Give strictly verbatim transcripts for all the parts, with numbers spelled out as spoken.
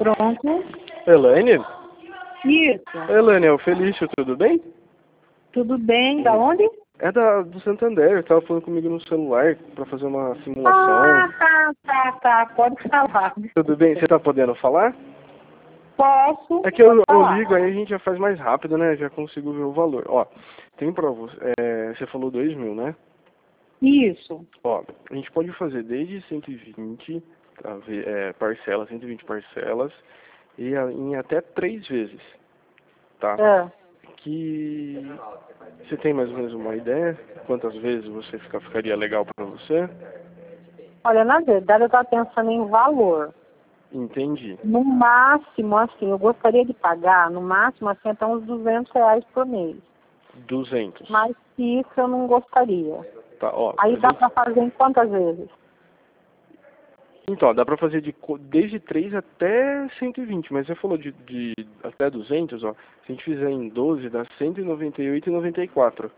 Pronto. Elaine? Isso. Elaine, é o Felício, tudo bem? Tudo bem? Da onde? É da, do Santander, tava falando comigo no celular pra fazer uma simulação. Ah, tá, tá, tá. Pode falar. Tudo bem? Você tá podendo falar? Posso? É que eu, Pode eu falar. ligo, aí a gente já faz mais rápido, né? Já consigo ver o valor. Ó, tem pra você, é, você falou dois mil, né? Isso. Ó, a gente pode fazer desde cento e vinte pra ver, é, parcelas, cento e vinte parcelas, e a- em até três vezes, tá? É. Que você tem mais ou menos uma ideia? Quantas vezes você fica, ficaria legal pra você? Olha, na verdade eu estava pensando em valor. Entendi. No máximo, assim, eu gostaria de pagar, no máximo, assim, até uns duzentos reais por mês. duzentos. Mas isso eu não gostaria. Tá, ó. Aí dá duzentos. para fazer em quantas vezes? Então, dá pra fazer de, co- desde três até cento e vinte, mas você falou de, de até duzentos, ó. Se a gente fizer em doze, dá cento e noventa e oito e noventa e quatro.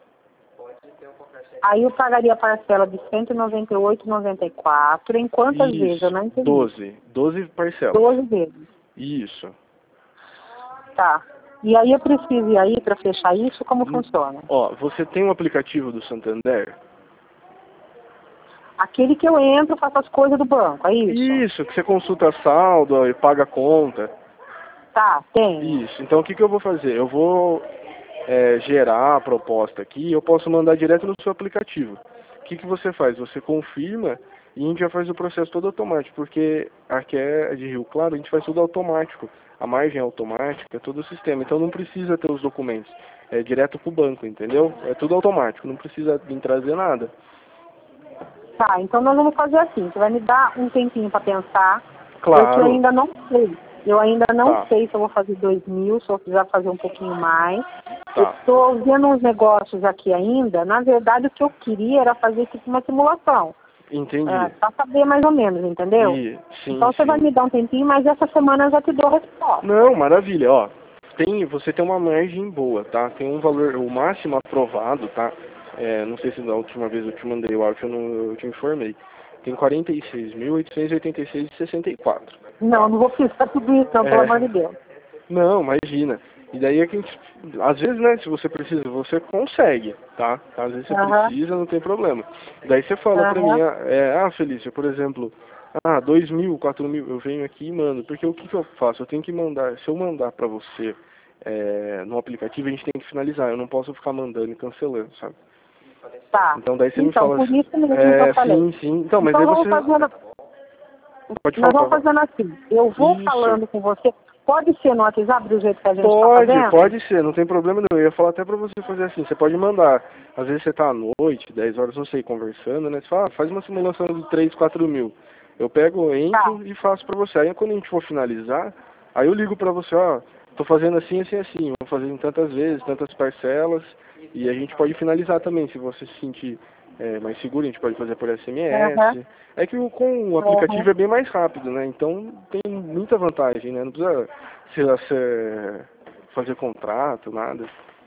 Aí eu pagaria a parcela de cento e noventa e oito e noventa e quatro. Em quantas vezes? Eu Isso, não entendi. doze. doze parcelas. doze vezes. Isso. Tá. E aí eu preciso ir aí para fechar isso? Como funciona? Ó, você tem um aplicativo do Santander? Aquele que eu entro, faço as coisas do banco, é isso? Isso, que você consulta saldo ó, e paga a conta. Tá, tem. Isso. Então o que, que eu vou fazer? Eu vou é, gerar a proposta aqui e eu posso mandar direto no seu aplicativo. O que, que você faz? Você confirma e a gente já faz o processo todo automático, porque aqui é de Rio Claro, a gente faz tudo automático. A margem é automática, é todo o sistema. Então não precisa ter os documentos. É direto pro banco, entendeu? É tudo automático, não precisa vir trazer nada. Tá, então nós vamos fazer assim. Você vai me dar um tempinho para pensar, porque eu Claro. ainda não sei. Eu ainda não Tá. sei se eu vou fazer dois mil, se eu precisar fazer um pouquinho mais. Tá. Eu estou vendo uns negócios aqui ainda. Na verdade, o que eu queria era fazer tipo uma simulação. Entendi. É, para saber mais ou menos, entendeu? E, sim, Então você sim. vai me dar um tempinho, mas essa semana eu já te dou a resposta. Não, maravilha, ó. Tem, você tem uma margem boa, tá? Tem um valor, o máximo aprovado, tá? É, não sei se da última vez eu te mandei o áudio, eu, não, eu te informei. Tem quarenta e seis mil oitocentos e oitenta e seis reais e sessenta e quatro. Não, não vou precisar tudo isso, não, pelo É. amor de Deus. Não, imagina. E daí é que a gente, às vezes, né, se você precisa, você consegue, tá? Às vezes você Aham. precisa, não tem problema. Daí você fala pra mim, Aham. ah, é, ah, Felícia, por exemplo, ah, dois mil, quatro mil, eu venho aqui e mando. Porque o que que eu faço? Eu tenho que mandar, se eu mandar pra você é, no aplicativo, a gente tem que finalizar. Eu não posso ficar mandando e cancelando, sabe? Tá. Então daí você me Então, fala por assim, isso mesmo que é, eu falei. sim, sim. Então, mas Então aí vamos você... fazendo, Pode nós falar. vamos fazendo assim. Eu vou Isso. falando com você. Pode ser no WhatsApp do jeito que a gente está Pode, fazendo? pode ser, não tem problema não. Eu ia falar até pra você fazer assim, você pode mandar. Às vezes você tá à noite, dez horas, não sei, conversando, né? Você fala, ah, faz uma simulação de três, quatro mil. Eu pego, entro Tá. e faço pra você. Aí quando a gente for finalizar, aí eu ligo pra você, ó, tô fazendo assim, assim, assim. Vou fazer em tantas vezes, tantas parcelas. E a gente pode finalizar também, se você se sentir é, mais seguro, a gente pode fazer por S M Aham. S. É que o- com o aplicativo Aham. é bem mais rápido, né? Então tem muita vantagem, né? Não precisa ser, ser, fazer contrato, nada.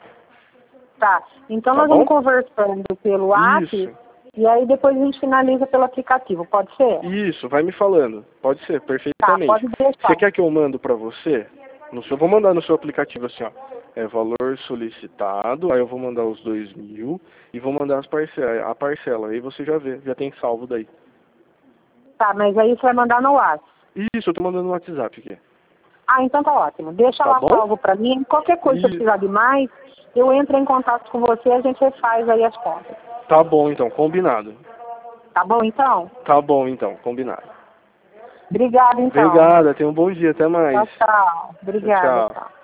Tá. Então Tá nós bom? vamos conversando pelo WhatsApp Isso, e aí depois a gente finaliza pelo aplicativo. Pode ser? isso, vai me falando. Pode ser, Tá, perfeitamente. pode Você deixar. quer que eu mando pra você? No seu, vou mandar no seu aplicativo assim, ó. É valor solicitado, aí eu vou mandar os dois mil e vou mandar as parcelas, a parcela. Aí você já vê, já tem salvo daí. Tá, mas aí você vai mandar no WhatsApp. Isso, eu tô mandando no WhatsApp aqui. Ah, então tá ótimo. Deixa Tá lá bom? salvo pra mim. Qualquer coisa que você E precisar de mais, eu entro em contato com você e a gente refaz aí as contas. tá bom então, combinado. Tá bom, então? Tá bom então, combinado. Obrigada, então. Obrigada, tenha um bom dia, até mais. Tchau, tchau. Tchau, Obrigada, tchau. tchau.